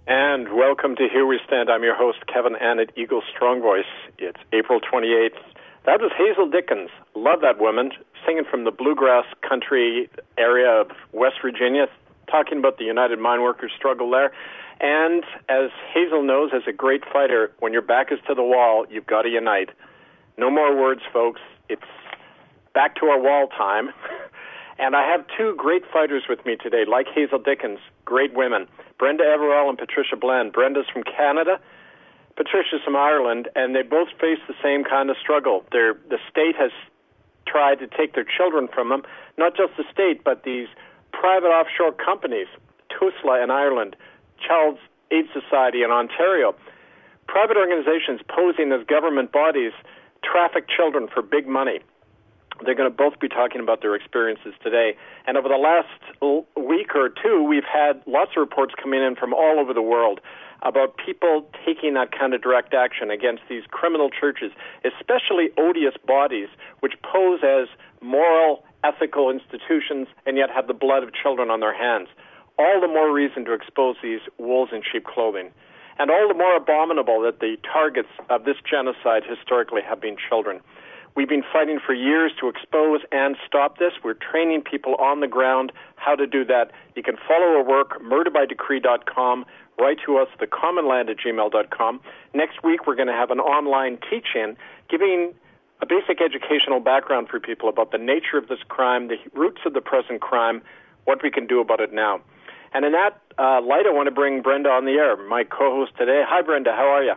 And welcome to Here We Stand. I'm your host, Kevin Annett, Eagle Strong Voice. It's April 28th. That was Hazel Dickens. Love that woman, singing from the bluegrass country area of West Virginia, talking about the United Mine Workers struggle there. And as Hazel knows, as a great fighter, when your back is to the wall, you've got to unite. No more words, folks. It's back to our wall time. And I have two great fighters with me today, like Hazel Dickens, great women, Brenda Everall and Patricia Blend. Brenda's from Canada, Patricia's from Ireland, and they both face the same kind of struggle. The state has tried to take their children from them, not just the state, but these private offshore companies, TUSLA in Ireland, Child's Aid Society in Ontario. Private organizations posing as government bodies traffic children for big money. They're going to both be talking about their experiences today. And over the last week or two, we've had lots of reports coming in from all over the world about people taking that kind of direct action against these criminal churches, especially odious bodies which pose as moral, ethical institutions and yet have the blood of children on their hands. All the more reason to expose these wolves in sheep clothing. And all the more abominable that the targets of this genocide historically have been children. We've been fighting for years to expose and stop this. We're training people on the ground how to do that. You can follow our work, murderbydecree.com. Write to us, thecommonland@gmail.com. Next week, we're going to have an online teach-in giving a basic educational background for people about the nature of this crime, the roots of the present crime, what we can do about it now. And in that light, I want to bring Brenda on the air, my co-host today. Hi, Brenda. How are you?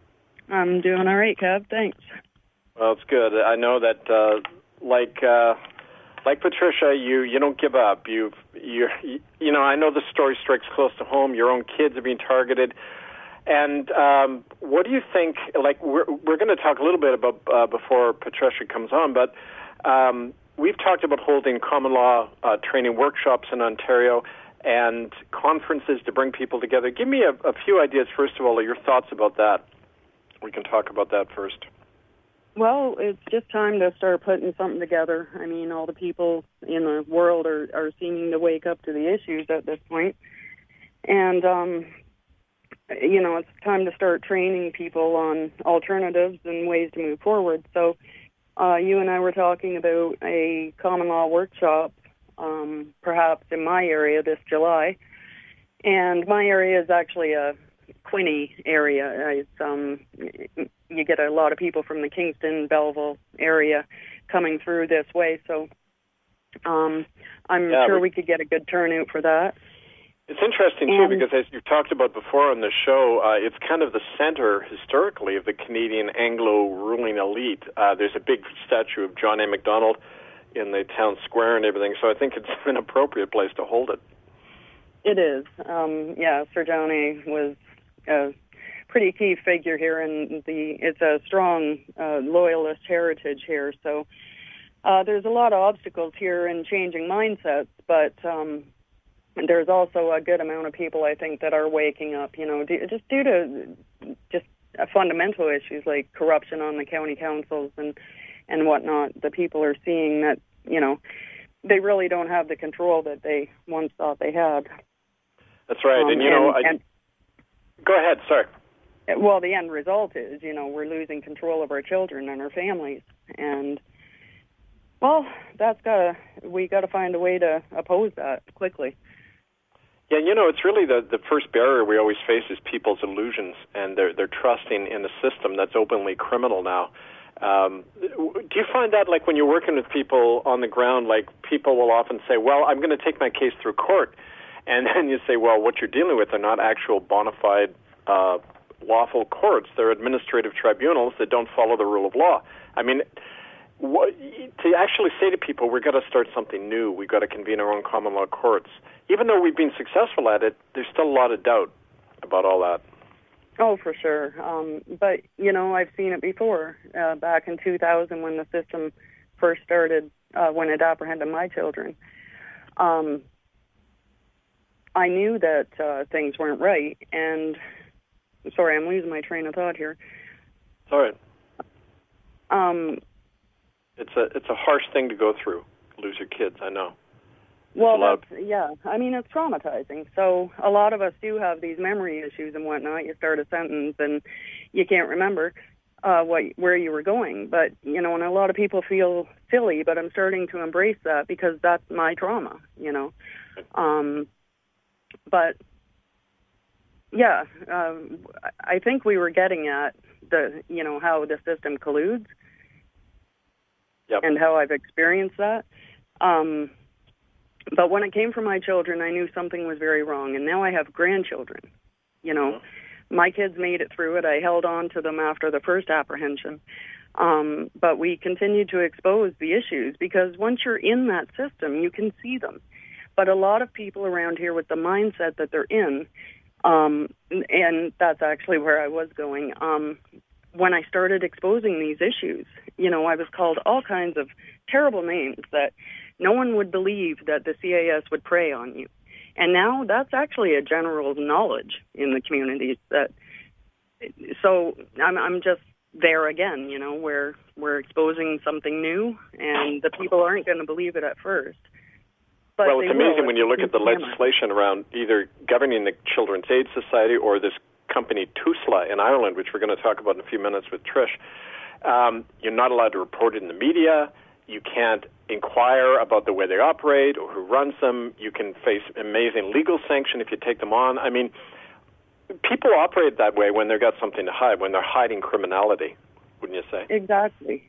I'm doing all right, Kev. Thanks. Well, it's good. I know that, like Patricia, you don't give up. You know, I know the story strikes close to home. Your own kids are being targeted, and what do you think? Like, we're going to talk a little bit about before Patricia comes on, but we've talked about holding common law training workshops in Ontario and conferences to bring people together. Give me a few ideas, first of all, your thoughts about that. We can talk about that first. Well, it's just time to start putting something together. I mean, all the people in the world are seeming to wake up to the issues at this point. And, you know, it's time to start training people on alternatives and ways to move forward. So you and I were talking about a common law workshop, perhaps in my area this July. And my area is actually a Quinte area. It's, you get a lot of people from the Kingston, Belleville area coming through this way, so I'm sure we could get a good turnout for that. It's interesting, too, because as you've talked about before on the show, it's kind of the center, historically, of the Canadian Anglo-ruling elite. There's a big statue of John A. Macdonald in the town square and everything, so I think it's an appropriate place to hold it. It is. Yeah, Sir John A. was a pretty key figure here, and it's a strong loyalist heritage here. So there's a lot of obstacles here in changing mindsets, but there's also a good amount of people, I think, that are waking up, you know, just due to just fundamental issues like corruption on the county councils and whatnot. The people are seeing that, you know, they really don't have the control that they once thought they had. That's right. And, you know, go ahead, sorry. Well, the end result is, you know, we're losing control of our children and our families. And, well, we got to find a way to oppose that quickly. Yeah, you know, it's really the first barrier we always face is people's illusions and their trusting in a system that's openly criminal now. Do you find that, like, when you're working with people on the ground, like, people will often say, well, I'm going to take my case through court. And then you say, well, what you're dealing with are not actual bona fide lawful courts. They're administrative tribunals that don't follow the rule of law. I mean, to actually say to people, we've got to start something new, we've got to convene our own common law courts, even though we've been successful at it, there's still a lot of doubt about all that. Oh, for sure. But, you know, I've seen it before. Back in 2000 when the system first started, when it apprehended my children, I knew that things weren't right, and sorry, I'm losing my train of thought here. It's all right. It's a harsh thing to go through, lose your kids, I know. Well, I mean, it's traumatizing. So a lot of us do have these memory issues and whatnot. You start a sentence and you can't remember where you were going. But, and a lot of people feel silly, but I'm starting to embrace that because that's my trauma, But, yeah, I think we were getting at how the system colludes. Yep. And how I've experienced that. But when it came from my children, I knew something was very wrong. And now I have grandchildren. My kids made it through it. I held on to them after the first apprehension. But we continued to expose the issues because once you're in that system, you can see them. But a lot of people around here with the mindset that they're in, and that's actually where I was going, when I started exposing these issues, I was called all kinds of terrible names that no one would believe that the CAS would prey on you. And now that's actually a general knowledge in the communities. So I'm just there again, where we're exposing something new, and the people aren't going to believe it at first. But well, it's amazing when you look at the legislation around either governing the Children's Aid Society or this company TUSLA in Ireland, which we're going to talk about in a few minutes with Trish. You're not allowed to report it in the media. You can't inquire about the way they operate or who runs them. You can face amazing legal sanction if you take them on. I mean, people operate that way when they've got something to hide, when they're hiding criminality, wouldn't you say? Exactly.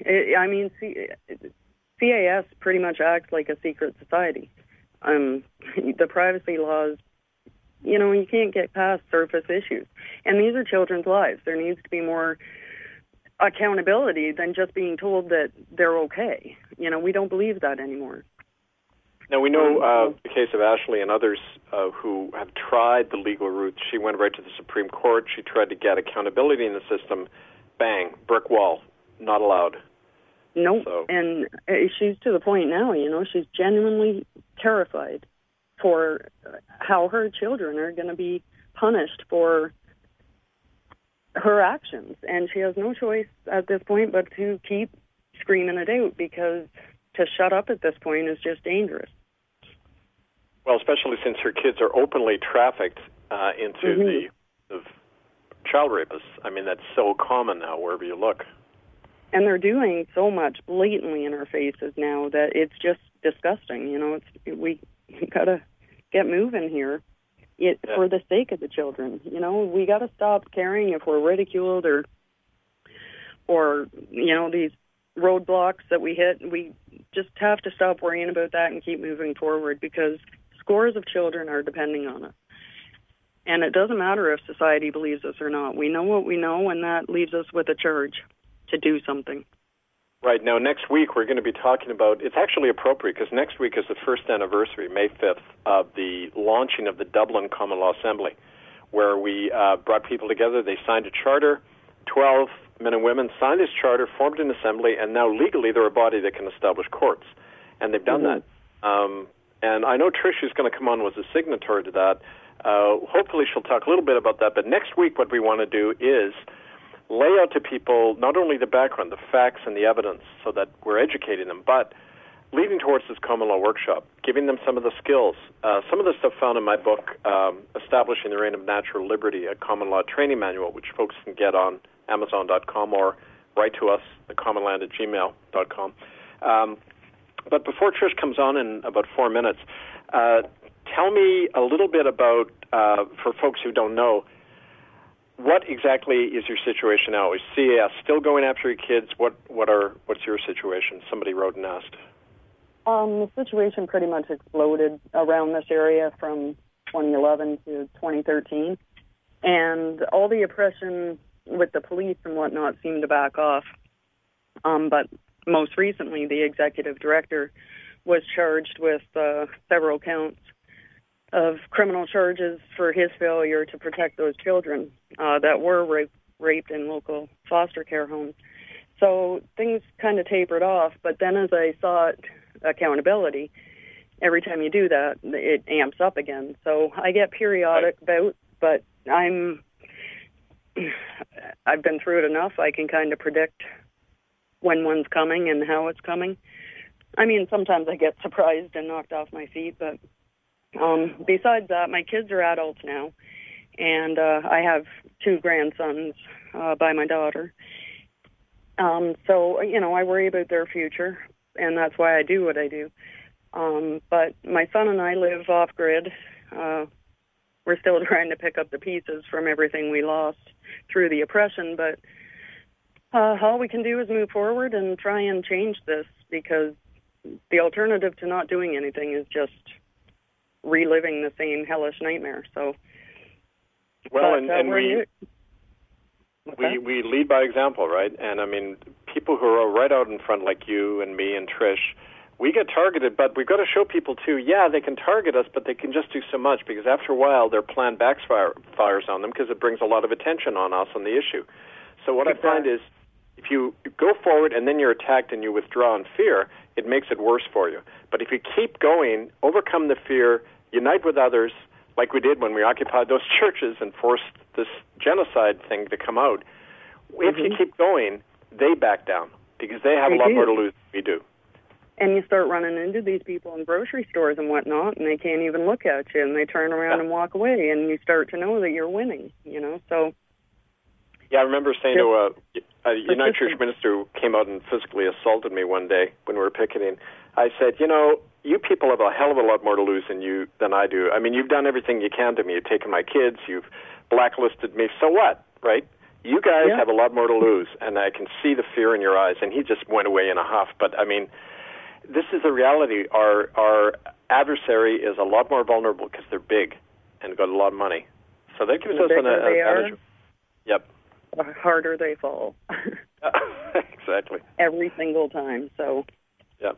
CAS pretty much acts like a secret society. The privacy laws, you can't get past surface issues. And these are children's lives. There needs to be more accountability than just being told that they're okay. We don't believe that anymore. Now, we know the case of Ashley and others who have tried the legal route. She went right to the Supreme Court. She tried to get accountability in the system. Bang, brick wall, not allowed. Nope. So. And she's to the point now, she's genuinely terrified for how her children are going to be punished for her actions. And she has no choice at this point but to keep screaming it out, because to shut up at this point is just dangerous. Well, especially since her kids are openly trafficked into the child rapists. I mean, that's so common now wherever you look. And they're doing so much blatantly in our faces now that it's just disgusting. We got to get moving here for the sake of the children. We got to stop caring if we're ridiculed or these roadblocks that we hit. We just have to stop worrying about that and keep moving forward, because scores of children are depending on us. And it doesn't matter if society believes us or not. We know what we know, and that leaves us with a charge to do something. Right. Now, next week, we're going to be talking about, it's actually appropriate because next week is the first anniversary, May 5th, of the launching of the Dublin Common Law Assembly, where we brought people together. They signed a charter. 12 men and women signed this charter, formed an assembly, and now legally they're a body that can establish courts. And they've done that. And I know Trish is going to come on as a signatory to that. Hopefully she'll talk a little bit about that. But next week what we want to do is lay out to people not only the background, the facts and the evidence, so that we're educating them, but leading towards this common law workshop, giving them some of the skills. Some of the stuff found in my book, Establishing the Reign of Natural Liberty, a common law training manual, which folks can get on Amazon.com or write to us, thecommonland@gmail.com. But before Trish comes on in about 4 minutes, tell me a little bit about, for folks who don't know, what exactly is your situation now? Is CAS still going after your kids? What's your situation? Somebody wrote and asked. The situation pretty much exploded around this area from 2011 to 2013, and all the oppression with the police and whatnot seemed to back off. But most recently, the executive director was charged with several counts of criminal charges for his failure to protect those children that were raped in local foster care homes. So things kind of tapered off, but then as I sought accountability, every time you do that, it amps up again. So I get periodic bouts, but I've been through it enough. I can kind of predict when one's coming and how it's coming. I mean, sometimes I get surprised and knocked off my feet, but besides that, my kids are adults now, and I have 2 grandsons by my daughter. So, I worry about their future, and that's why I do what I do. But my son and I live off-grid. We're still trying to pick up the pieces from everything we lost through the oppression, but all we can do is move forward and try and change this, because the alternative to not doing anything is just reliving the same hellish nightmare. So, well, and we lead by example, right? And I mean, people who are right out in front, like you and me and Trish, we get targeted, but we've got to show people too, yeah, they can target us, but they can just do so much, because after a while their plan backfires on them, because it brings a lot of attention on us on the issue. So what I find is, if you go forward and then you're attacked and you withdraw in fear, it makes it worse for you. But if you keep going, overcome the fear, unite with others, like we did when we occupied those churches and forced this genocide thing to come out, if you keep going, they back down, because they have a lot more to lose than we do. And you start running into these people in grocery stores and whatnot, and they can't even look at you, and they turn around and walk away, and you start to know that you're winning, so... Yeah, I remember saying to a United Church minister who came out and physically assaulted me one day when we were picketing, I said, you people have a hell of a lot more to lose than I do. I mean, you've done everything you can to me. You've taken my kids. You've blacklisted me. So what, right? You guys have a lot more to lose, and I can see the fear in your eyes. And he just went away in a huff. But, I mean, this is the reality. Our adversary is a lot more vulnerable because they're big and got a lot of money. So that gives us an advantage. Yep. The harder they fall. Exactly. Every single time, so... Yeah.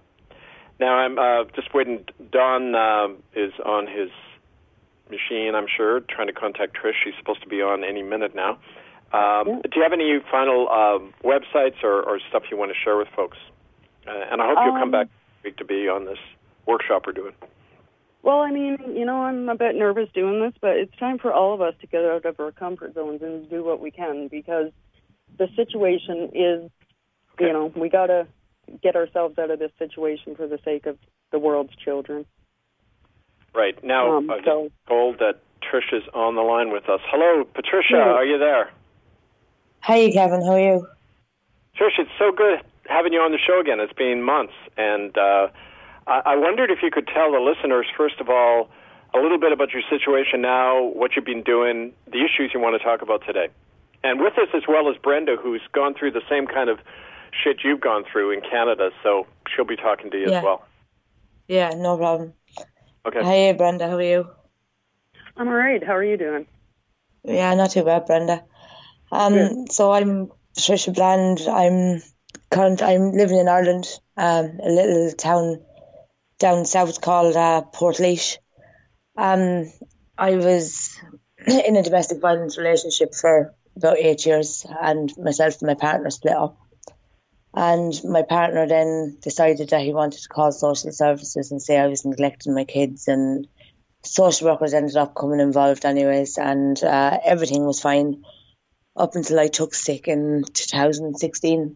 Now, I'm just waiting. Don is on his machine, I'm sure, trying to contact Trish. She's supposed to be on any minute now. Do you have any final websites or stuff you want to share with folks? And I hope you'll come back next week to be on this workshop we're doing. Well, I mean, I'm a bit nervous doing this, but it's time for all of us to get out of our comfort zones and do what we can, because the situation is, we got to get ourselves out of this situation for the sake of the world's children. Right. Now, I'm told that Trish is on the line with us. Hello, Patricia, are you there? Hi, Kevin. How are you? Trish, it's so good having you on the show again. It's been months, and I wondered if you could tell the listeners, first of all, a little bit about your situation now, what you've been doing, the issues you want to talk about today. And with us as well as Brenda, who's gone through the same kind of shit you've gone through in Canada, so she'll be talking to you as well. Yeah, no problem. Okay. Hey, Brenda, how are you? I'm all right. How are you doing? Yeah, not too bad, Brenda. So I'm Patricia Bland. I'm living in Ireland, a little town down south called Portlaoise. I was in a domestic violence relationship for about 8 years, and myself and my partner split up. And my partner then decided that he wanted to call social services and say I was neglecting my kids, and social workers ended up coming involved anyways, and everything was fine up until I took sick in 2016.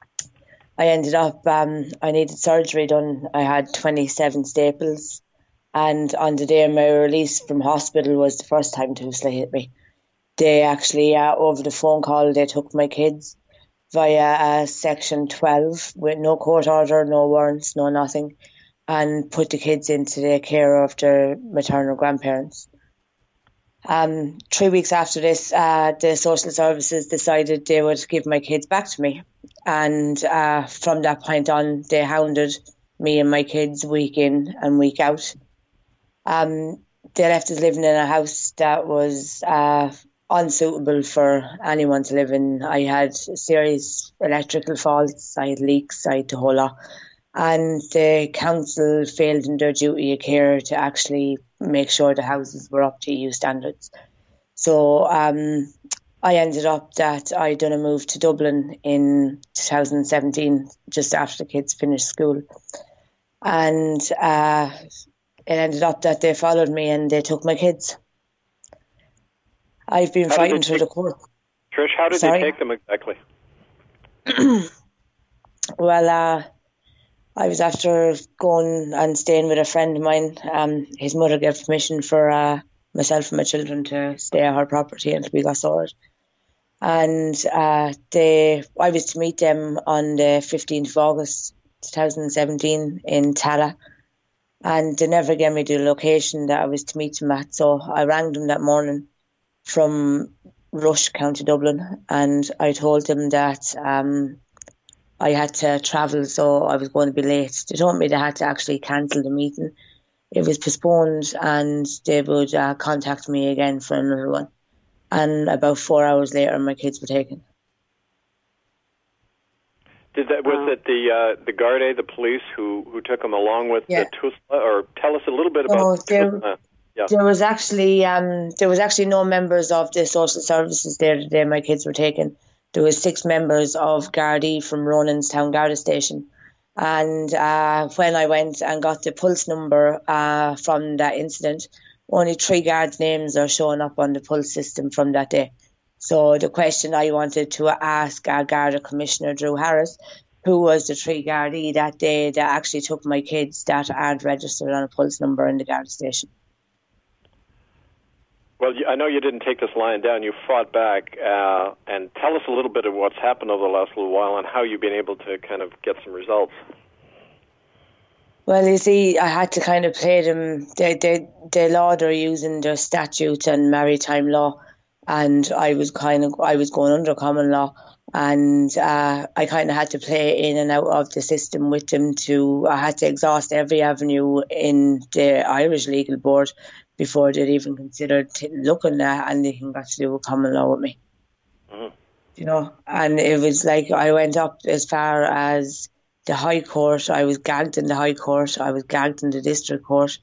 I ended up, I needed surgery done. I had 27 staples, and on the day of my release from hospital was the first time Tusla hit me. They actually, over the phone call, they took my kids via Section 12 with no court order, no warrants, no nothing, and put the kids into the care of their maternal grandparents. 3 weeks after this, the social services decided they would give my kids back to me. And from that point on, they hounded me and my kids week in and week out. They left us living in a house that was unsuitable for anyone to live in. I had serious electrical faults, I had leaks, I had the whole lot. And the council failed in their duty of care to actually make sure the houses were up to EU standards. So I ended up that I done a move to Dublin in 2017, just after the kids finished school. And it ended up that they followed me and they took my kids. I've been fighting through the court. Trish, how did they take them exactly? Well, I was after going and staying with a friend of mine. His mother gave permission for myself and my children to stay at her property until we got sorted. And I was to meet them on the 15th of August 2017 in Tala. And they never gave me the location that I was to meet them at. So I rang them that morning from Rush, County Dublin, and I told them that I had to travel, so I was going to be late. They told me they had to actually cancel the meeting. It was postponed and they would contact me again for another one. And about 4 hours later, my kids were taken. Was it the Garda, the police, who took them along with the Tusla? Or tell us a little bit about Tusla. There was actually no members of the social services there the day my kids were taken. There was 6 members of Gardaí from Ronanstown Garda Station. And when I went and got the pulse number from that incident, only 3 guards' names are showing up on the pulse system from that day. So the question I wanted to ask Garda Commissioner Drew Harris, who was the 3 Gardaí that day that actually took my kids that aren't registered on a pulse number in the Garda Station. Well, I know you didn't take this lying down. You fought back. And tell us a little bit of what's happened over the last little while and how you've been able to kind of get some results. Well, you see, I had to kind of play them. The law they're using, their statute and maritime law, and I was going under common law, and I kind of had to play in and out of the system with them. I had to exhaust every avenue in the Irish Legal Board before they'd even considered looking at anything got to do with common law with me. Mm-hmm. You know, and it was like I went up as far as the High Court. I was gagged in the High Court. I was gagged in the District Court.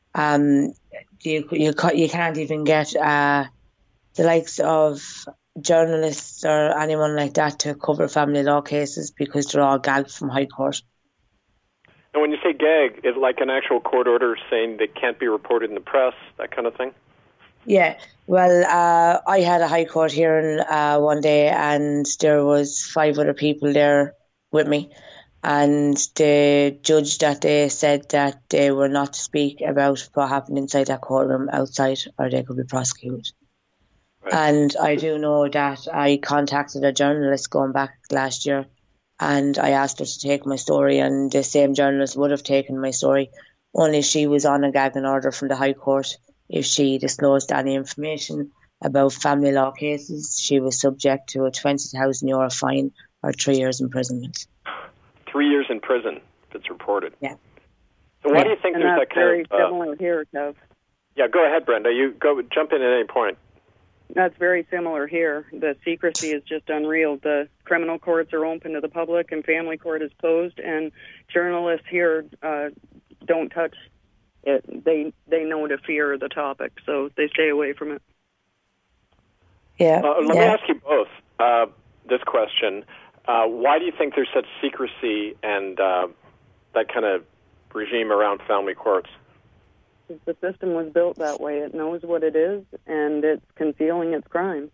You can't even get the likes of journalists or anyone like that to cover family law cases because they're all gagged from High Court. And when you say gag, is it like an actual court order saying they can't be reported in the press, that kind of thing? Yeah. Well, I had a High Court hearing one day and there was 5 other people there with me. And the judge that day said that they were not to speak about what happened inside that courtroom outside or they could be prosecuted. Right. And I do know that I contacted a journalist going back last year and I asked her to take my story, and the same journalist would have taken my story, only she was on a gagging order from the High Court. If she disclosed any information about family law cases, she was subject to a €20,000 fine or 3 years imprisonment. 3 years in prison if it's reported. Yeah. So why do you think there's that kind of... That's very similar here, Kev. Yeah, go ahead, Brenda. You jump in at any point. That's very similar here. The secrecy is just unreal. The criminal courts are open to the public and family court is closed, and journalists here don't touch it. They know to fear the topic, so they stay away from it. Yeah. Let me ask you both this question. Why do you think there's such secrecy and that kind of regime around family courts? The system was built that way. It knows what it is, and it's concealing its crimes.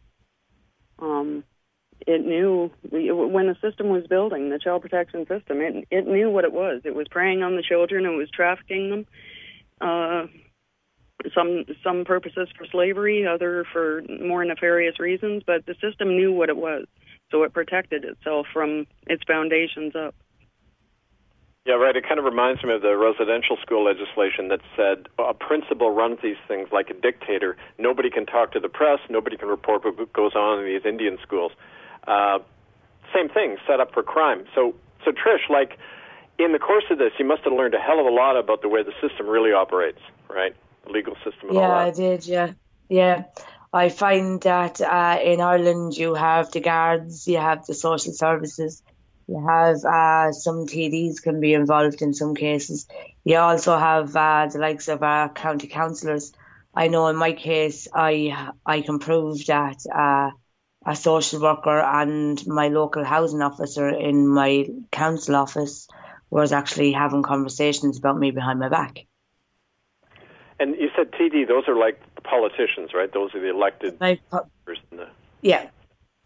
It knew, when the system was building, the child protection system, it knew what it was. It was preying on the children, it was trafficking them, some purposes for slavery, other for more nefarious reasons, but the system knew what it was, so it protected itself from its foundations up. Yeah, right. It kind of reminds me of the residential school legislation that said a principal runs these things like a dictator. Nobody can talk to the press. Nobody can report what goes on in these Indian schools. Same thing, set up for crime. So Trish, like, in the course of this, you must have learned a hell of a lot about the way the system really operates, right? The legal system and all that. Yeah, I did, yeah. I find that in Ireland you have the guards, you have the social services, you have some TDs can be involved in some cases. You also have the likes of county councillors. I know in my case, I can prove that a social worker and my local housing officer in my council office was actually having conversations about me behind my back. And you said TD, those are like the politicians, right? Those are the elected person. Yeah.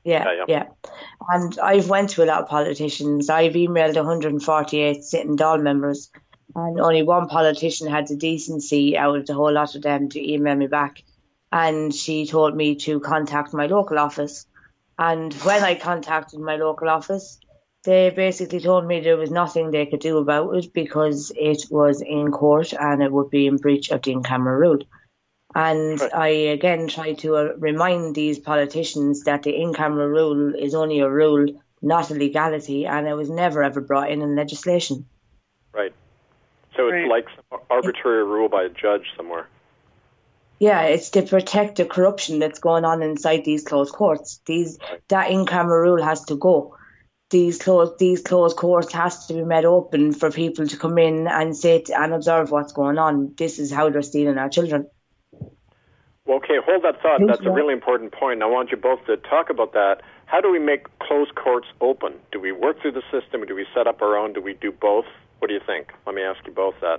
Yeah. And I've went to a lot of politicians. I've emailed 148 sitting Dáil members, and only one politician had the decency out of the whole lot of them to email me back. And she told me to contact my local office. And when I contacted my local office, they basically told me there was nothing they could do about it because it was in court and it would be in breach of the in-camera rule. And I again try to remind these politicians that the in-camera rule is only a rule, not a legality, and it was never ever brought in legislation. Right. So it's like some arbitrary rule by a judge somewhere. Yeah, it's to protect the corruption that's going on inside these closed courts. That in-camera rule has to go. These closed courts has to be made open for people to come in and sit and observe what's going on. This is how they're stealing our children. Well, okay, hold that thought. That's a really important point. I want you both to talk about that. How do we make closed courts open? Do we work through the system, or do we set up our own? Do we do both? What do you think? Let me ask you both that.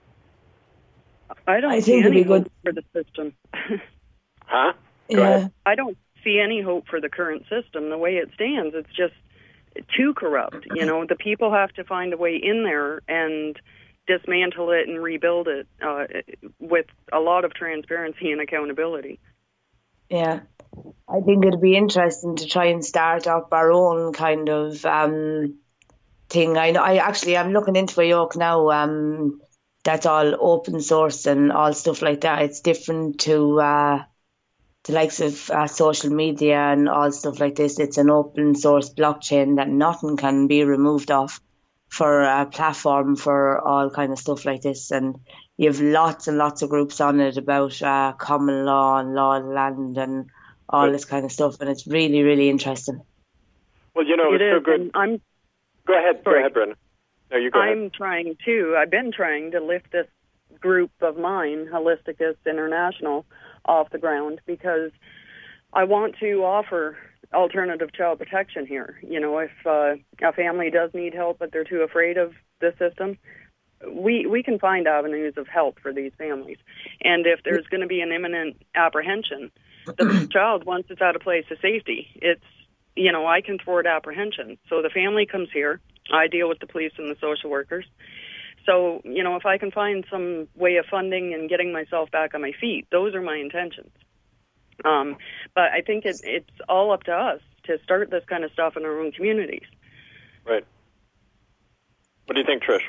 I don't see any hope for the system. Huh? Go ahead. I don't see any hope for the current system. The way it stands, it's just too corrupt. The people have to find a way in there and dismantle it and rebuild it with a lot of transparency and accountability. Yeah, I think it'd be interesting to try and start up our own kind of thing. I'm looking into a yoke now. That's all open source and all stuff like that. It's different to the likes of social media and all stuff like this. It's an open source blockchain that nothing can be removed off for a platform for all kind of stuff like this. And you have lots and lots of groups on it about common law and law of the land and all this kind of stuff. And it's really, really interesting. Well, it's so good. Go ahead, Brenda. No, you go ahead. I've been trying to lift this group of mine, Holisticus International, off the ground because I want to offer alternative child protection here. If a family does need help but they're too afraid of the system, we can find avenues of help for these families. And if there's going to be an imminent apprehension, the child, once it's at a place of safety, I can thwart apprehension. So the family comes here, I deal with the police and the social workers. So, if I can find some way of funding and getting myself back on my feet, those are my intentions. But I think it's all up to us to start this kind of stuff in our own communities. Right. What do you think, Trish?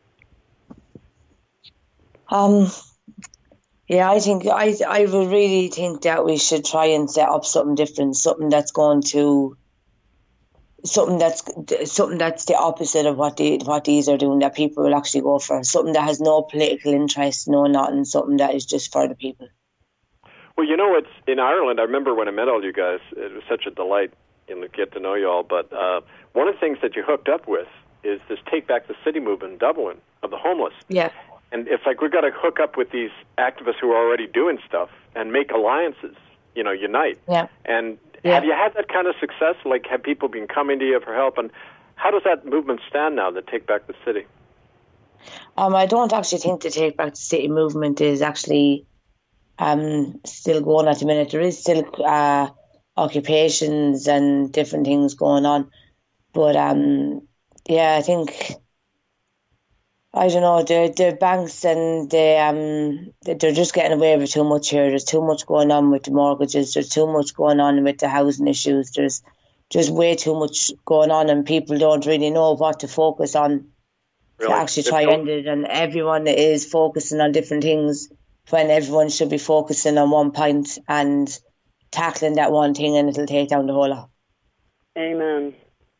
Yeah, I think I would really think that we should try and set up something different, something that's the opposite of what these are doing, that people will actually go for, something that has no political interest, no nothing, something that is just for the people. Well, it's in Ireland. I remember when I met all you guys, it was such a delight to get to know you all. But one of the things that you hooked up with is this Take Back the City movement in Dublin of the homeless. Yeah. And it's like we've got to hook up with these activists who are already doing stuff and make alliances, unite. Yeah. And have you had that kind of success? Like, have people been coming to you for help? And how does that movement stand now, the Take Back the City? I don't actually think the Take Back the City movement is actually still going at the minute. There is still occupations and different things going on. But, I think, I don't know, the banks and they're just getting away with too much here. There's too much going on with the mortgages. There's too much going on with the housing issues. There's just way too much going on, and people don't really know what to focus on to actually try and end it. And everyone is focusing on different things when everyone should be focusing on one point and tackling that one thing, and it'll take down the whole lot. Amen.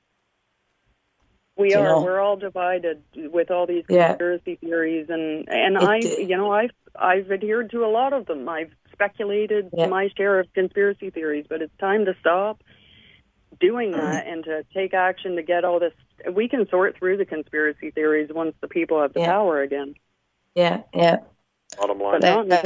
We're all divided with all these conspiracy theories, and I've adhered to a lot of them. I've speculated my share of conspiracy theories, but it's time to stop doing that and to take action to get all this. We can sort through the conspiracy theories once the people have the power again. Yeah. Bottom line.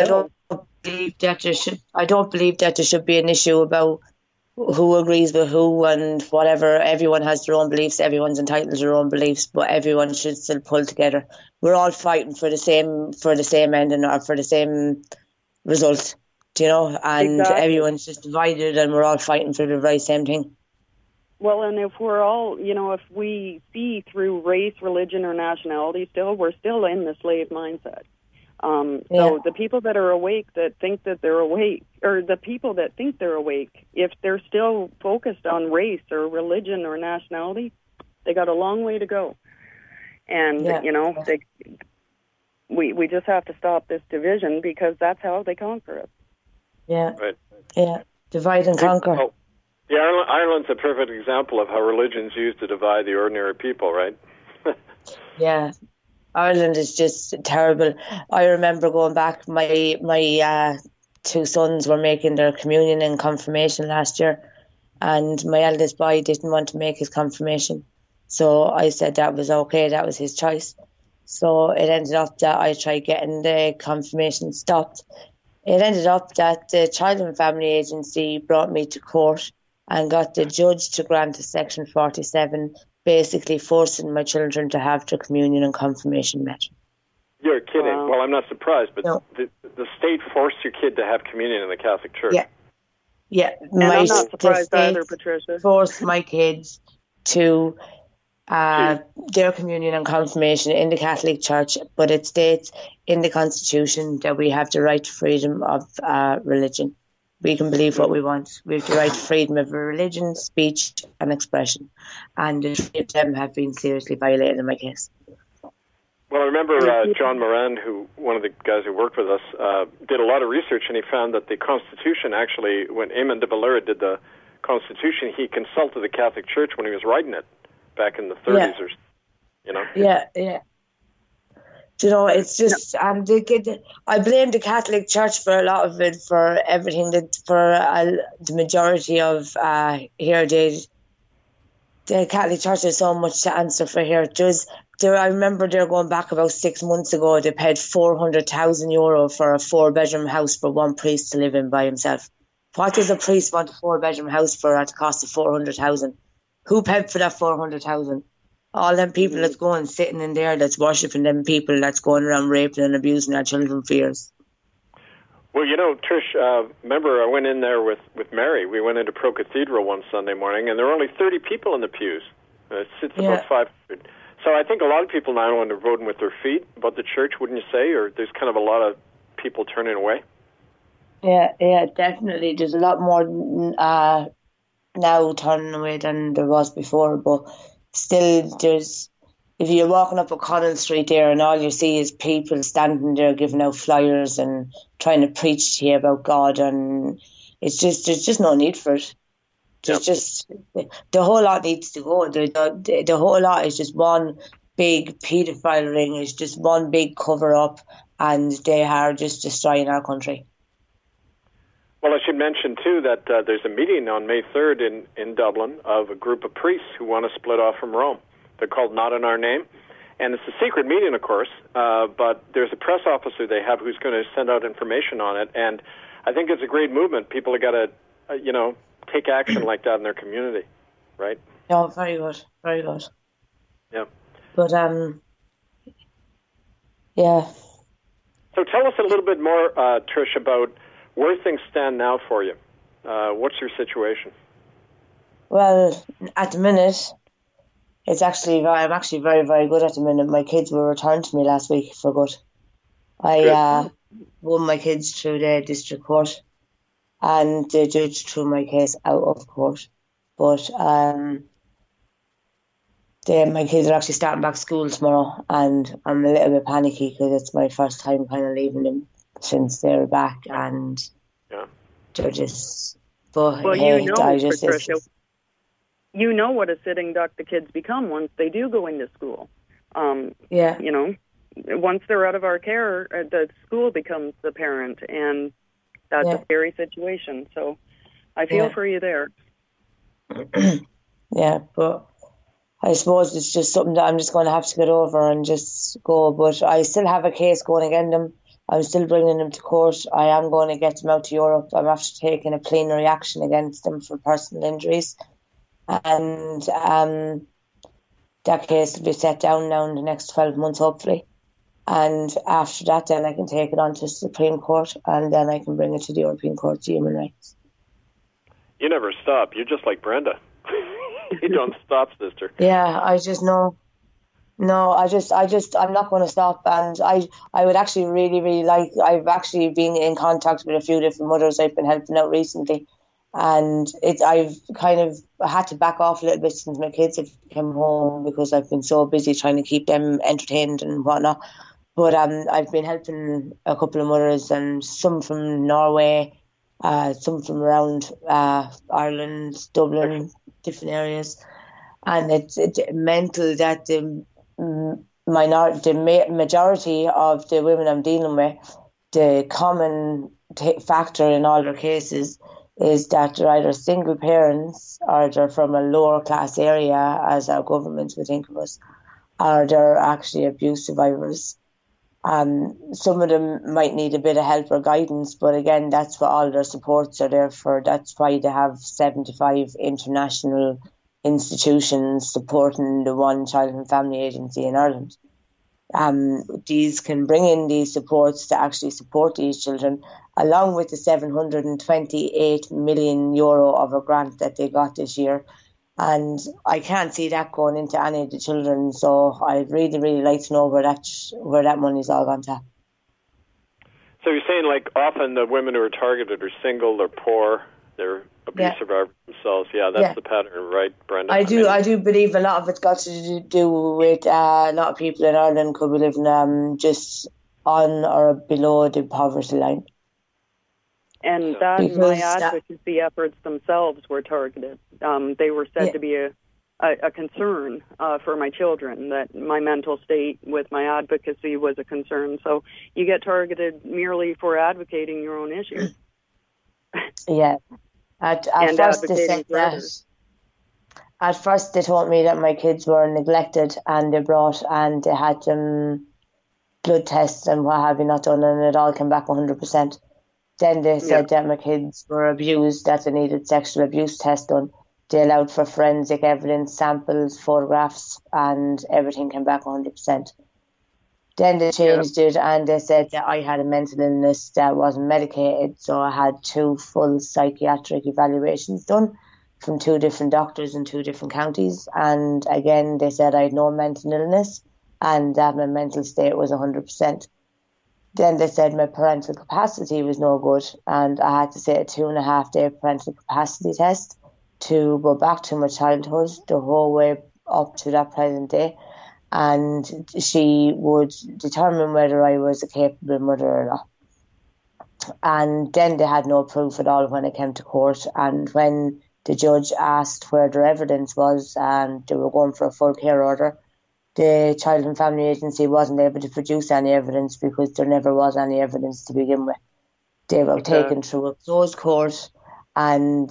I don't believe that there should be an issue about who agrees with who and whatever. Everyone has their own beliefs. Everyone's entitled to their own beliefs, but everyone should still pull together. We're all fighting for the same ending or for the same result. you know, and Exactly. everyone's just divided and we're all fighting for the very same thing. Well, and if we're all, if we see through race, religion, or nationality we're still in the slave mindset. So the people that are awake, that think that they're awake, or the people that think they're awake, if they're still focused on race or religion or nationality, they got a long way to go. And, we just have to stop this division, because that's how they conquer us. Yeah. Right. Yeah. Divide and conquer. Oh, yeah, Ireland's a perfect example of how religion's used to divide the ordinary people, right? Yeah. Ireland is just terrible. I remember going back, my two sons were making their communion and confirmation last year, and my eldest boy didn't want to make his confirmation. So I said that was okay, that was his choice. So it ended up that I tried getting the confirmation stopped. It ended up that the Child and Family Agency brought me to court and got the judge to grant a Section 47, basically forcing my children to have their communion and confirmation met. You're kidding. Wow. Well, I'm not surprised, but No. the state forced your kid to have communion in the Catholic Church. Yeah. And I'm not surprised either, Patricia. Forced my kids to their communion and confirmation in the Catholic Church, but it states in the Constitution that we have the right to freedom of religion. We can believe what we want. We have the right to freedom of religion, speech and expression. And the three of them have been seriously violated in my case. Well, I remember John Moran, one of the guys who worked with us, did a lot of research, and he found that the Constitution actually, when Eamon de Valera did the Constitution, he consulted the Catholic Church when he was writing it back in the 30s or, Yeah. You know, it's just, I blame the Catholic Church for a lot of it, for everything, the majority of here, the Catholic Church has so much to answer for here. I remember they're going back about 6 months ago, they paid €400,000 for a 4-bedroom house for one priest to live in by himself. What does a priest want a 4-bedroom house for at the cost of 400,000? Who paid for that 400,000? All them people that's going sitting in there, that's worshipping them people that's going around raping and abusing our children for years. Well, Trish, remember I went in there with Mary. We went into Pro Cathedral one Sunday morning, and there were only 30 people in the pews. It sits about 500. So I think a lot of people in Ireland are voting with their feet about the church, wouldn't you say? Or there's kind of a lot of people turning away? Yeah, definitely. There's a lot more now turning away than there was before, but still, if you're walking up O'Connell Street there and all you see is people standing there giving out flyers and trying to preach to you about God, and there's just no need for it. There's the whole lot needs to go. The whole lot is just one big paedophile ring. It's just one big cover up, and they are just destroying our country. Well, I should mention, too, that there's a meeting on May 3rd in Dublin of a group of priests who want to split off from Rome. They're called Not in Our Name. And it's a secret meeting, of course, but there's a press officer they have who's going to send out information on it. And I think it's a great movement. People have got to, take action like that in their community, right? Yeah, very good. Very good. Yeah. But, yeah. So tell us a little bit more, Trish, about where things stand now for you. What's your situation? Well, at the minute, I'm actually very, very good at the minute. My kids were returned to me last week for good. I won my kids through the district court, and the judge threw my case out of court. But my kids are actually starting back school tomorrow, and I'm a little bit panicky because it's my first time kind of leaving them since they're back, and they're just. But well, Patricia, you know what a sitting duck the kids become once they do go into school. Once they're out of our care, the school becomes the parent, and that's a scary situation. So I feel for you there. Yeah, but I suppose it's just something that I'm just going to have to get over and just go. But I still have a case going against them. I'm still bringing them to court. I am going to get them out to Europe. I'm after taking a plenary action against them for personal injuries. And that case will be set down now in the next 12 months, hopefully. And after that, then I can take it on to the Supreme Court, and then I can bring it to the European Court of Human Rights. You never stop. You're just like Brenda. You don't stop, sister. Yeah, I just know. No, I'm not going to stop. And I would actually really, really like, I've actually been in contact with a few different mothers I've been helping out recently. And I've kind of had to back off a little bit since my kids have come home because I've been so busy trying to keep them entertained and whatnot. But I've been helping a couple of mothers, and some from Norway, some from around Ireland, Dublin, different areas. And it's mental that the majority of the women I'm dealing with, the common factor in all their cases is that they're either single parents or they're from a lower class area, as our government would think of us, or they're actually abuse survivors. Some of them might need a bit of help or guidance, but again, that's what all their supports are there for. That's why they have 75 international institutions supporting the One Child and Family Agency in Ireland. These can bring in these supports to actually support these children, along with the €728 million of a grant that they got this year. And I can't see that going into any of the children, so I'd really, really like to know where that money's all gone to. So you're saying, like, often the women who are targeted are single, they're poor, they're abuse survivors themselves. Yeah, that's the pattern, right, Brenda? I do believe a lot of it's got to do with a lot of people in Ireland could be living just on or below the poverty line. And my advocacy efforts themselves were targeted. They were said to be a concern for my children, that my mental state with my advocacy was a concern. So you get targeted merely for advocating your own issues. Yeah. At first they said that. At first they told me that my kids were neglected, and they had blood tests and what have you not done, and it all came back 100%. Then they said that my kids were abused, that they needed sexual abuse tests done. They allowed for forensic evidence, samples, photographs, and everything came back 100%. Then they changed it, and they said that I had a mental illness that wasn't medicated, so I had 2 full psychiatric evaluations done from 2 different doctors in 2 different counties. And again, they said I had no mental illness and that my mental state was 100%. Then they said my parental capacity was no good, and I had to say a 2.5-day parental capacity test to go back to my childhood the whole way up to that present day. And she would determine whether I was a capable mother or not. And then they had no proof at all when it came to court. And when the judge asked where their evidence was, and they were going for a full care order, the Child and Family Agency wasn't able to produce any evidence because there never was any evidence to begin with. They were taken through a closed court, and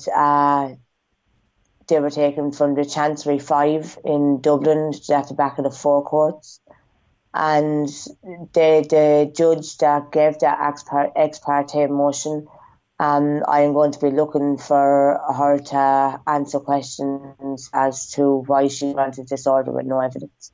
they were taken from the Chancery 5 in Dublin at the back of the Four Courts. And the judge that gave that ex parte motion, I am going to be looking for her to answer questions as to why she granted this order with no evidence.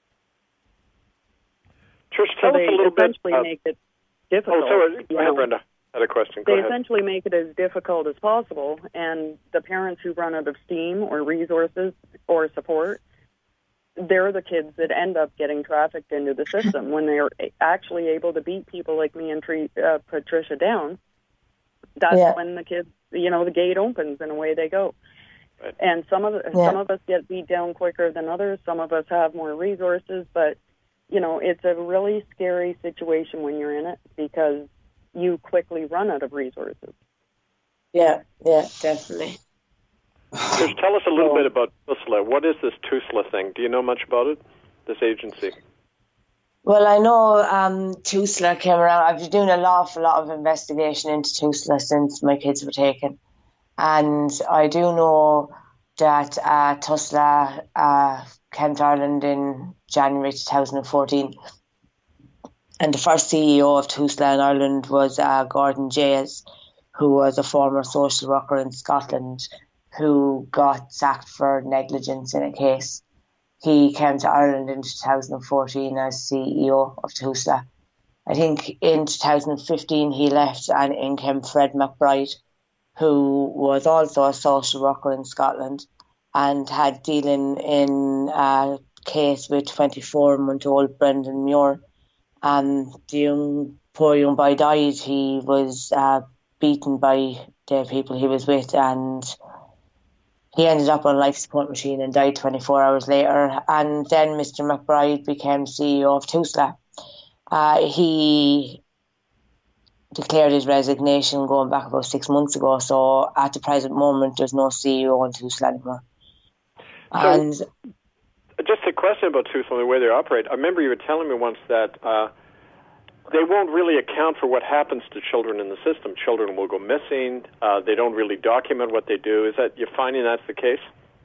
Trish, tell us a little bit. Make it difficult. Oh, sorry. Go ahead, Brenda. I had a question. Go ahead. Essentially make it as difficult as possible, and the parents who run out of steam or resources or support, they're the kids that end up getting trafficked into the system when they're actually able to beat people like me and Patricia down. That's when the kids, the gate opens and away they go. Right. And some of us get beat down quicker than others. Some of us have more resources, but it's a really scary situation when you're in it because you quickly run out of resources. Yeah, definitely. Just tell us a little bit about TUSLA. What is this TUSLA thing? Do you know much about it, this agency? Well, I know TUSLA came around. I've been doing a lot of investigation into TUSLA since my kids were taken. And I do know that TUSLA came to Ireland in January 2014. And the first CEO of TUSLA in Ireland was Gordon Jayes, who was a former social worker in Scotland who got sacked for negligence in a case. he came to Ireland in 2014 as CEO of TUSLA. I think in 2015 he left and in came Fred McBride, who was also a social worker in Scotland and had dealing in a case with 24-month-old Brendan Muir. The poor young boy died. He was beaten by the people he was with, and he ended up on a life support machine and died 24 hours later. And then Mr. McBride became CEO of TUSLA. He declared his resignation going back about 6 months ago. So at the present moment, there's no CEO on TUSLA anymore. And just a question about TUSLA and the way they operate. I remember you were telling me once that they won't really account for what happens to children in the system. Children will go missing. They don't really document what they do. Is that, you're finding that's the case?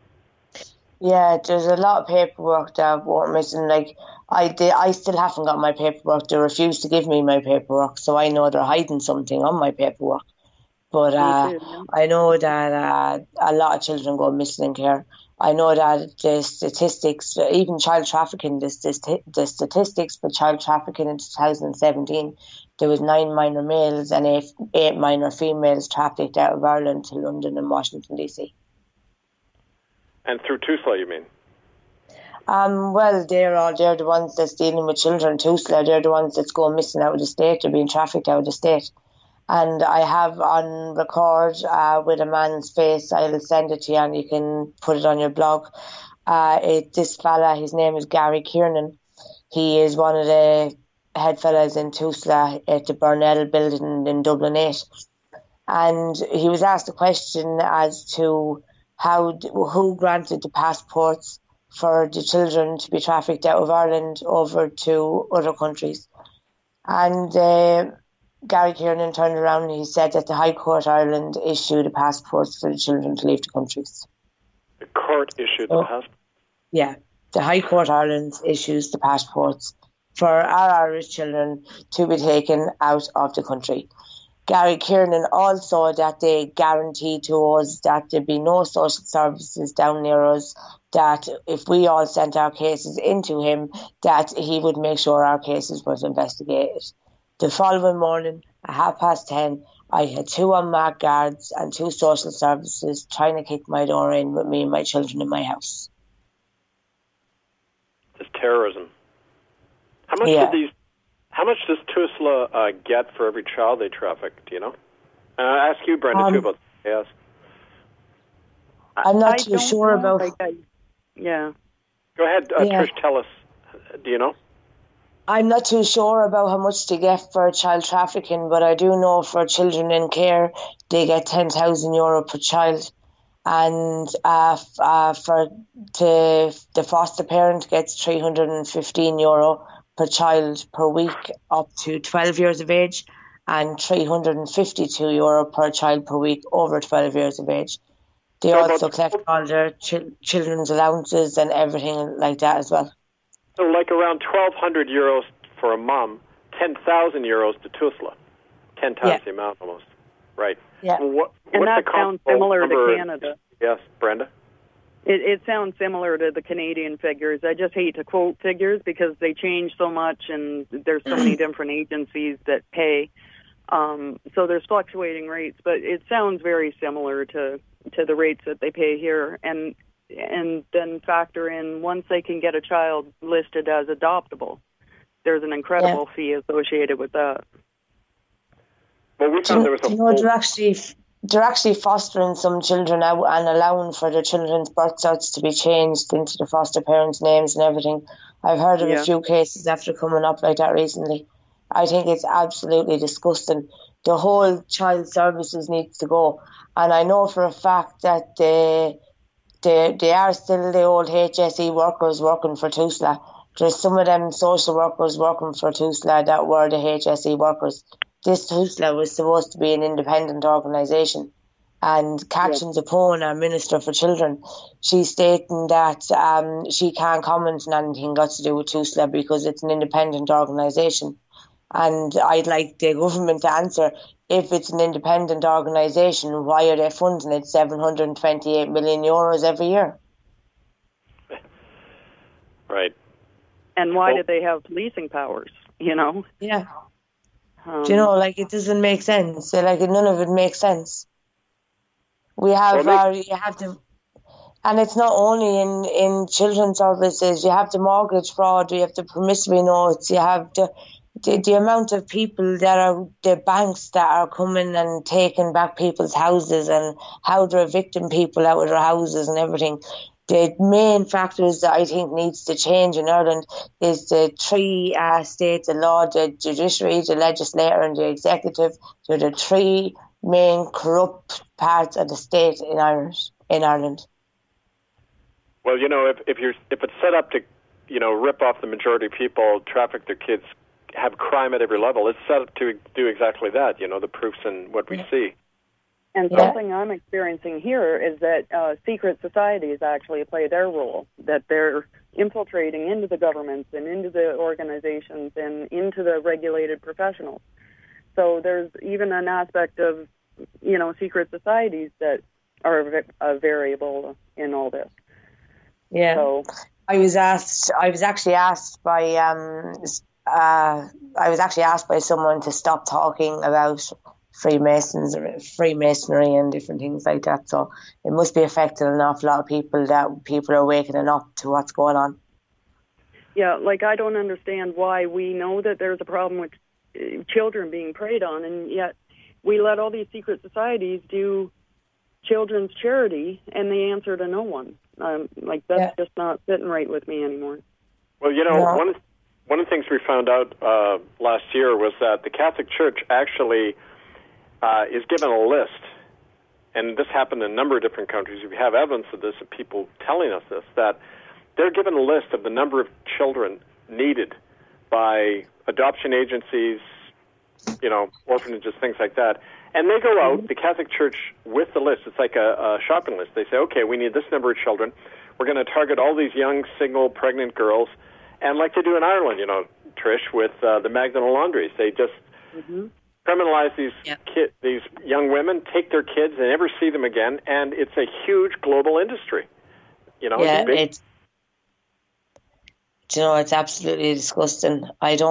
Yeah, there's a lot of paperwork that won't missing. Like I still haven't got my paperwork. They refuse to give me my paperwork, so I know they're hiding something on my paperwork. But I know that a lot of children go missing in care. I know that the statistics, even child trafficking, the statistics for child trafficking in 2017, there was 9 minor males and 8 minor females trafficked out of Ireland to London and Washington, D.C. And through TUSLA, you mean? Well, they're the ones that's dealing with children. TUSLA, they're the ones that's going missing out of the state. They're being trafficked out of the state. And I have on record with a man's face. I'll send it to you and you can put it on your blog. This fella, his name is Gary Kiernan. He is one of the head fellas in TUSLA at the Burnell building in Dublin 8. And he was asked a question as to who granted the passports for the children to be trafficked out of Ireland over to other countries. And Gary Kiernan turned around and he said that the High Court Ireland issued the passports for the children to leave the countries. The court issued the passports? Yeah, the High Court Ireland issues the passports for our Irish children to be taken out of the country. Gary Kiernan also that they guaranteed to us that there'd be no social services down near us, that if we all sent our cases into him, that he would make sure our cases was investigated. The following morning, at 10:30, I had 2 unmarked guards and 2 social services trying to kick my door in with me and my children in my house. It's terrorism. How much does TUSLA get for every child they traffic? Do you know? And I ask you, Brenda, too, about yes. I'm not too sure about. Yeah. Go ahead, Trish. Tell us. Do you know? I'm not too sure about how much they get for child trafficking, but I do know for children in care, they get €10,000 per child. And the foster parent gets €315 per child per week up to 12 years of age, and €352 per child per week over 12 years of age. They also collect all their children's allowances and everything like that as well. So like around €1,200 for a mum, €10,000 to TUSLA. 10 times the amount almost. Right. Yeah. And that sounds similar to Canada. Yes, Brenda? It sounds similar to the Canadian figures. I just hate to quote figures because they change so much and there's so many different agencies that pay. So there's fluctuating rates, but it sounds very similar to the rates that they pay here. And then factor in, once they can get a child listed as adoptable, there's an incredible fee associated with that. Well, we found there was they're actually fostering some children out and allowing for their children's birth certs to be changed into the foster parents' names and everything. I've heard of a few cases after coming up like that recently. I think it's absolutely disgusting. The whole child services needs to go. And I know for a fact that they are still the old HSE workers working for TUSLA. There's some of them social workers working for TUSLA that were the HSE workers. This TUSLA was supposed to be an independent organisation. And Catherine Zappone, our Minister for Children, she's stating that she can't comment on anything got to do with TUSLA because it's an independent organisation. And I'd like the government to answer, if it's an independent organisation, why are they funding it €728 million every year? Right. And why did they have policing powers, you know? Yeah. Do you know, like, it doesn't make sense. So, like, none of it makes sense. We have, you have to, and it's not only in children's services. You have the mortgage fraud, you have the promissory notes, you have the amount of people that are, the banks that are coming and taking back people's houses and how they're evicting people out of their houses and everything. The main factors that I think needs to change in Ireland is the three states, the law, the judiciary, the legislature and the executive. They're the three main corrupt parts of the state in Ireland. Well, you know, if it's set up to, you know, rip off the majority of people, traffic their kids, have crime at every level, it's set up to do exactly that. You know, the proof's in what we see. And something I'm experiencing here is that secret societies actually play their role, that they're infiltrating into the governments and into the organizations and into the regulated professionals. So there's even an aspect of, you know, secret societies that are a variable in all this. Yeah. So I was actually asked by someone to stop talking about Freemasonry and different things like that. So it must be affecting an awful lot of people, that people are waking up to what's going on. Yeah, like, I don't understand why we know that there's a problem with children being preyed on, and yet we let all these secret societies do children's charity, and they answer to no one. Like, that's just not sitting right with me anymore. Well, you know, one of the things we found out last year was that the Catholic Church actually is given a list, and this happened in a number of different countries. We have evidence of this, of people telling us this, that they're given a list of the number of children needed by adoption agencies, you know, orphanages, things like that. And they go out, the Catholic Church, with the list. It's like a shopping list. They say, okay, we need this number of children. We're going to target all these young, single, pregnant girls. And like they do in Ireland, you know, Trish, with the Magdalene Laundries, they just criminalize these young women, take their kids, and never see them again. And it's a huge global industry. You know, it's you know, it's absolutely disgusting.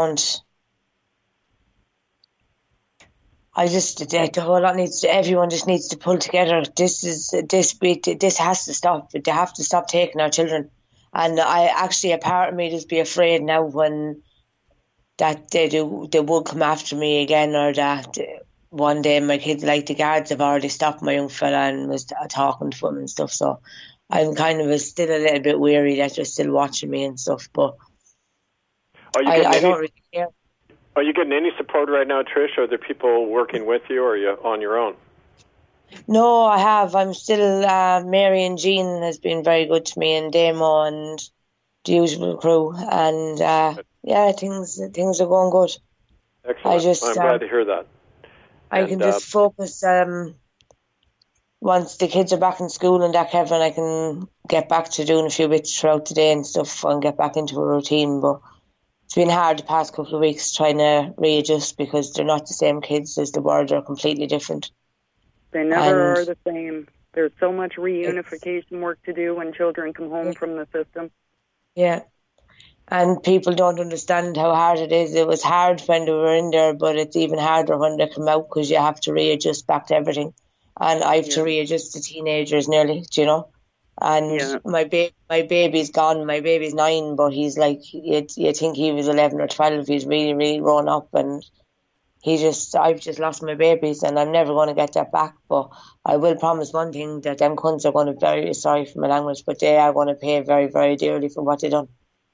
The whole lot everyone just needs to pull together. This has to stop. They have to stop taking our children. And a part of me just be afraid now when that they will come after me again, or that one day my kids, like the guards, have already stopped my young fella and was talking to him and stuff. So I'm kind of still a little bit weary that they're still watching me and stuff. But I don't really care. Are you getting any support right now, Trish? Are there people working with you, or are you on your own? No, I have. I'm still, Mary and Jean has been very good to me, and Damo and the usual crew. And, things are going good. Excellent. I'm glad to hear that. I can just focus, once the kids are back in school and that, Kevin, I can get back to doing a few bits throughout the day and stuff and get back into a routine. But it's been hard the past couple of weeks trying to readjust, because they're not the same kids as they were. They're completely different. They never are the same. There's so much reunification work to do when children come home from the system. Yeah. And people don't understand how hard it is. It was hard when they were in there, but it's even harder when they come out, because you have to readjust back to everything. And I have to readjust to teenagers nearly, do you know? And my baby's gone. My baby's 9, but he's like, you think he was 11 or 12. He's really, really grown up, and I've just lost my babies, and I'm never going to get that back. But I will promise one thing, that them cunts are going to, very sorry for my language, but they are going to pay very, very dearly for what they done.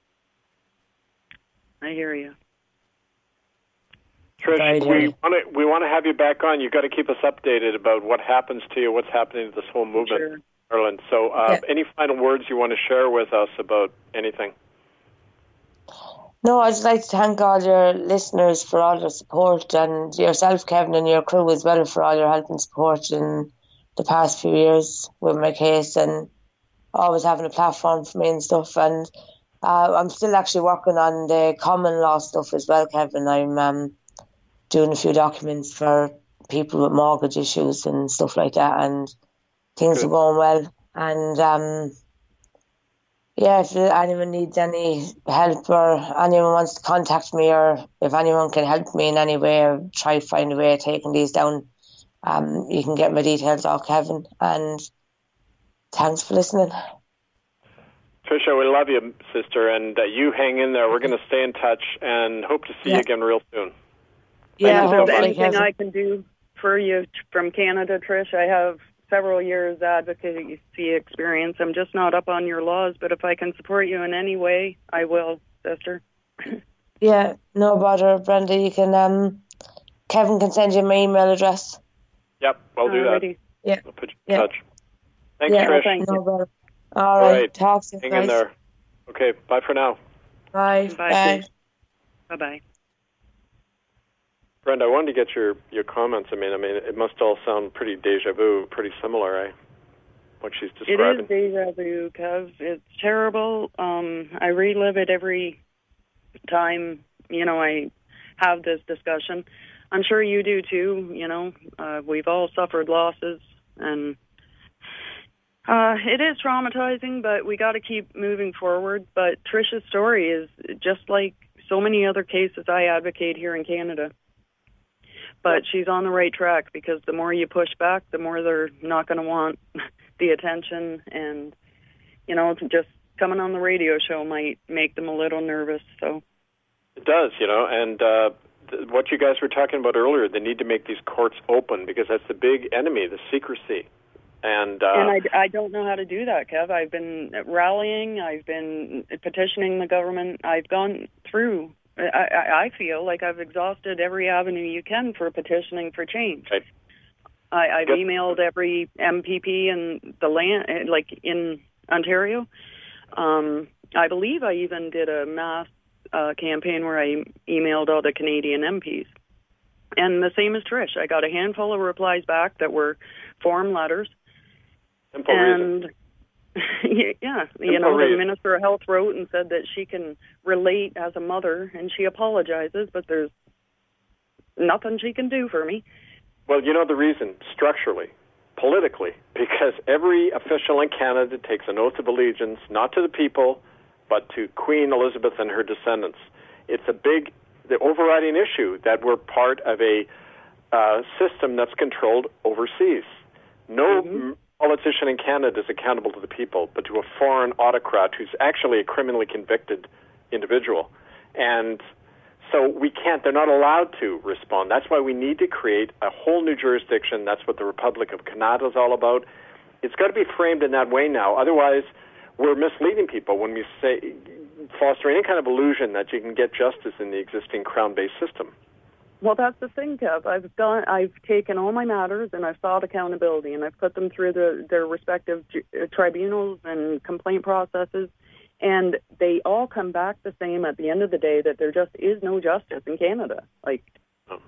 I hear you. Trish, we want to have you back on. You've got to keep us updated about what happens to you, what's happening to this whole movement in Ireland. So any final words you want to share with us about anything? No, I'd just like to thank all your listeners for all their support, and yourself, Kevin, and your crew as well, for all your help and support in the past few years with my case, and always having a platform for me and stuff. And I'm still actually working on the common law stuff as well, Kevin. I'm doing a few documents for people with mortgage issues and stuff like that, and things are going well. And Yeah, if anyone needs any help or anyone wants to contact me, or if anyone can help me in any way or try to find a way of taking these down, you can get my details off Kevin. And thanks for listening. Tricia, we love you, sister, and you hang in there. We're going to stay in touch and hope to see you again real soon. Yeah, Thank you so much. Anything I can do for you from Canada, Trish, I have several years advocacy experience. I'm just not up on your laws, but if I can support you in any way, I will, sister. Yeah, no bother, Brenda. You can, Kevin can send you my email address. Yep, I'll do that. Yeah. I'll put you in touch. Thanks, yeah, Trish. Thank you. bother. All right. Talk to you Hang guys. in there. Okay, bye for now. Bye. Bye. Bye-bye. Brenda, I wanted to get your comments. I mean, it must all sound pretty deja vu, pretty similar, eh? What she's describing. It is deja vu, Kev. It's terrible. I relive it every time, I have this discussion. I'm sure you do too, we've all suffered losses, and it is traumatizing, but we got to keep moving forward. But Tricia's story is just like so many other cases I advocate here in Canada. But she's on the right track, because the more you push back, the more they're not going to want the attention. And, just coming on the radio show might make them a little nervous. So it does, and what you guys were talking about earlier, the need to make these courts open, because that's the big enemy, the secrecy. And I don't know how to do that, Kev. I've been rallying. I've been petitioning the government. I've gone through. I feel like I've exhausted every avenue you can for petitioning for change. Okay. I've emailed every MPP in the land, like in Ontario. I believe I even did a mass campaign where I emailed all the Canadian MPs. And the same as Trish. I got a handful of replies back that were form letters. Simple reason. Yeah, the Minister of Health wrote and said that she can relate as a mother, and she apologizes, but there's nothing she can do for me. Well, the reason, structurally, politically, because every official in Canada takes an oath of allegiance, not to the people, but to Queen Elizabeth and her descendants. It's the overriding issue that we're part of a system that's controlled overseas. No politician in Canada is accountable to the people, but to a foreign autocrat who's actually a criminally convicted individual. And so they're not allowed to respond. That's why we need to create a whole new jurisdiction. That's what the Republic of Canada is all about. It's got to be framed in that way now. Otherwise, we're misleading people when we say, foster any kind of illusion that you can get justice in the existing Crown-based system. Well, that's the thing, Kev. I've taken all my matters and I've sought accountability, and I've put them through their respective tribunals and complaint processes, and they all come back the same at the end of the day, that there just is no justice in Canada. No.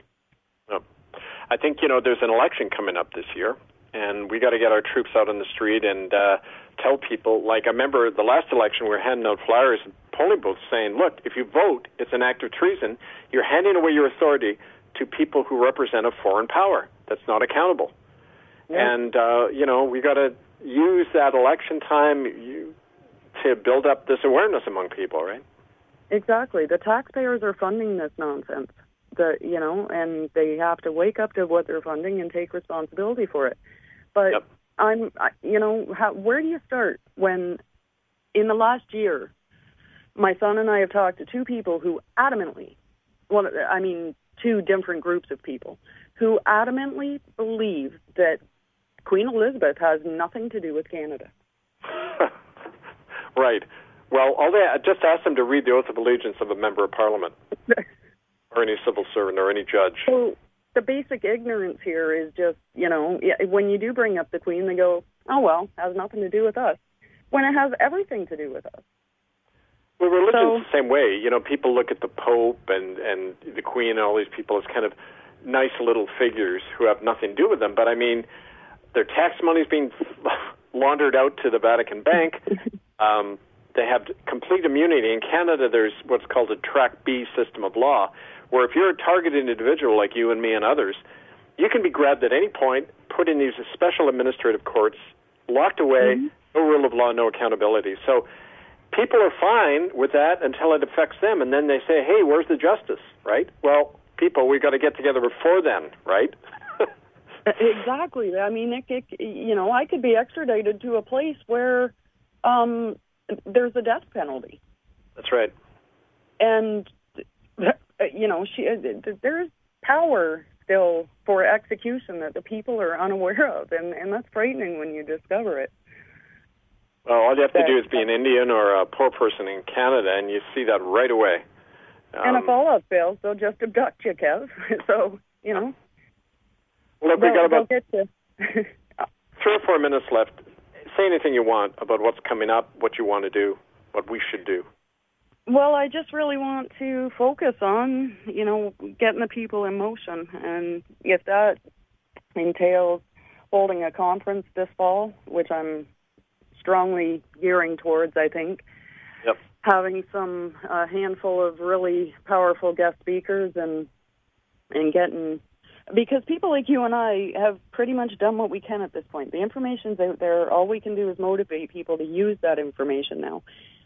I think, there's an election coming up this year, and we got to get our troops out on the street and tell people, I remember the last election we were handing out flyers and polling booths saying, look, if you vote, it's an act of treason. You're handing away your authority to people who represent a foreign power that's not accountable. Yeah. And, we got to use that election time to build up this awareness among people, right? Exactly. The taxpayers are funding this nonsense, and they have to wake up to what they're funding and take responsibility for it. But yep. Where do you start when, in the last year, my son and I have talked to two people who adamantly, two different groups of people, who adamantly believe that Queen Elizabeth has nothing to do with Canada. Right. Well, just ask them to read the Oath of Allegiance of a member of Parliament, or any civil servant, or any judge. So the basic ignorance here is just, when you do bring up the Queen, they go, oh, well, has nothing to do with us, when it has everything to do with us. Well, religion's the same way. People look at the Pope and the Queen and all these people as kind of nice little figures who have nothing to do with them. But, their tax money is being laundered out to the Vatican Bank. They have complete immunity. In Canada, there's what's called a Track B system of law, where if you're a targeted individual like you and me and others, you can be grabbed at any point, put in these special administrative courts, locked away, No rule of law, no accountability. So people are fine with that until it affects them, and then they say, hey, where's the justice, right? Well, people, we've got to get together before then, right? Exactly. I mean, I could be extradited to a place where there's a death penalty. That's right. And, there's power still for execution that the people are unaware of, and that's frightening when you discover it. Well, all you have to do is be an Indian or a poor person in Canada, and you see that right away. And if all else fails, they'll just abduct you, Kev. So, Well, look, we got about 3 or 4 minutes left. Say anything you want about what's coming up, what you want to do, what we should do. Well, I just really want to focus on, getting the people in motion. And if that entails holding a conference this fall, which I'm strongly gearing towards, I think, yep. Having some handful of really powerful guest speakers and getting, because people like you and I have pretty much done what we can at this point. The information's out there. All we can do is motivate people to use that information now.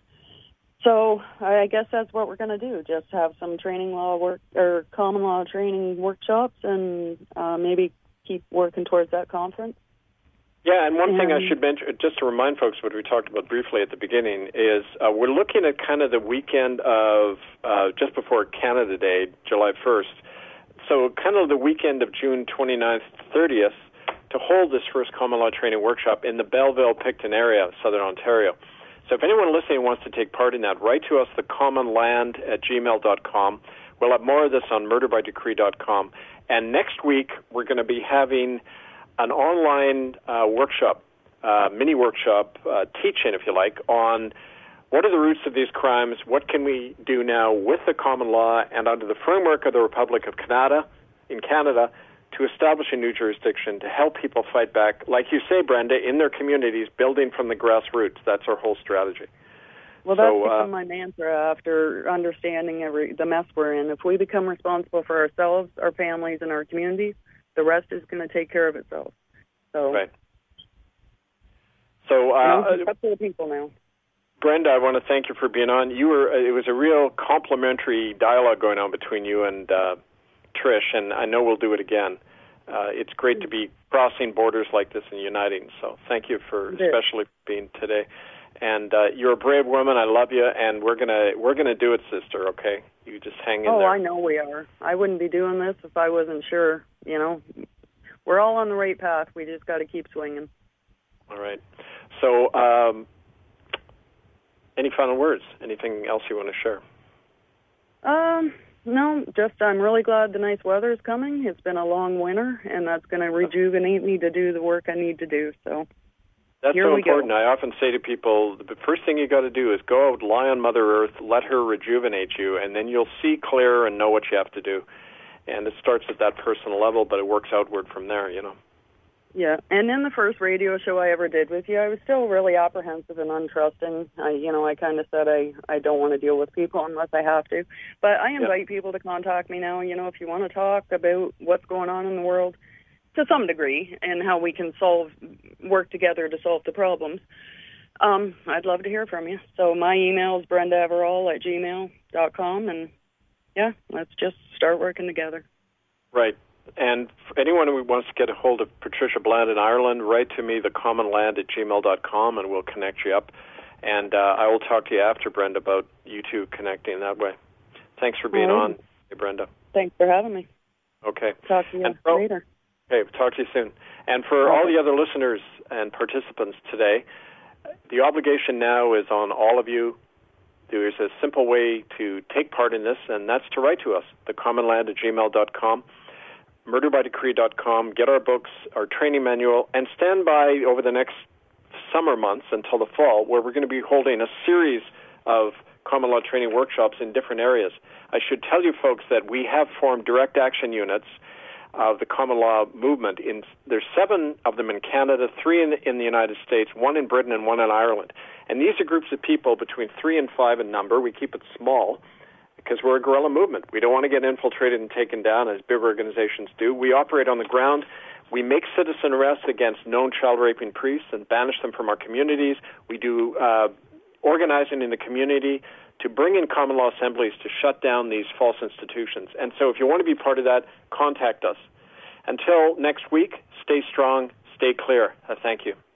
So I guess that's what we're going to do, just have some training law work or common law training workshops and maybe keep working towards that conference. Yeah, and one thing I should mention, just to remind folks what we talked about briefly at the beginning, is we're looking at kind of the weekend of just before Canada Day, July 1st, so kind of the weekend of June 29th, 30th, to hold this first common law training workshop in the Belleville-Picton area of Southern Ontario. So if anyone listening wants to take part in that, write to us, thecommonland@gmail.com. We'll have more of this on murderbydecree.com. And next week, we're going to be having an online workshop, mini workshop, teach-in, if you like, on what are the roots of these crimes, what can we do now with the common law and under the framework of the Republic of Canada, in Canada, to establish a new jurisdiction to help people fight back, like you say, Brenda, in their communities, building from the grassroots. That's our whole strategy. Well, that's become my mantra after understanding the mess we're in. If we become responsible for ourselves, our families, and our communities, the rest is going to take care of itself. So, right. So, it's up to the people now. Brenda, I want to thank you for being on. It was a real complimentary dialogue going on between you and Trish, and I know we'll do it again. It's great to be crossing borders like this and uniting. So, thank you for especially being today. And you're a brave woman. I love you, and we're gonna do it, sister. Okay, you just hang in there. Oh, I know we are. I wouldn't be doing this if I wasn't sure. We're all on the right path. We just got to keep swinging. All right. So, any final words? Anything else you want to share? No. Just I'm really glad the nice weather's coming. It's been a long winter, and that's going to rejuvenate me to do the work I need to do. So. That's so important. Go. I often say to people, the first thing you got to do is go out, lie on Mother Earth, let her rejuvenate you, and then you'll see clearer and know what you have to do. And it starts at that personal level, but it works outward from there, Yeah, and in the first radio show I ever did with you, I was still really apprehensive and untrusting. I kind of said I don't want to deal with people unless I have to. But I invite people to contact me now, if you want to talk about what's going on in the world, to some degree, and how we can work together to solve the problems. I'd love to hear from you. So my email is brendaeverall@gmail.com, and let's just start working together. Right. And for anyone who wants to get a hold of Patricia Bland in Ireland, write to me, thecommonland@gmail.com, and we'll connect you up. And I will talk to you after, Brenda, about you two connecting that way. Thanks for being on, hey, Brenda. Thanks for having me. Okay. Talk to you later. Okay, talk to you soon. And for all the other listeners and participants today, the obligation now is on all of you. There is a simple way to take part in this, and that's to write to us, thecommonland@gmail.com, murderbydecree.com, get our books, our training manual, and stand by over the next summer months until the fall, where we're going to be holding a series of common law training workshops in different areas. I should tell you folks that we have formed direct action units of the common law movement. There's 7 of them in Canada, 3 in the United States, 1 in Britain, and 1 in Ireland. And these are groups of people between 3 and 5 in number. We keep it small, because we're a guerrilla movement. We don't want to get infiltrated and taken down as big organizations do. We operate on the ground. We make citizen arrests against known child-raping priests and banish them from our communities. We do organizing in the community to bring in common law assemblies to shut down these false institutions. And so if you want to be part of that, contact us. Until next week, stay strong, stay clear. Thank you.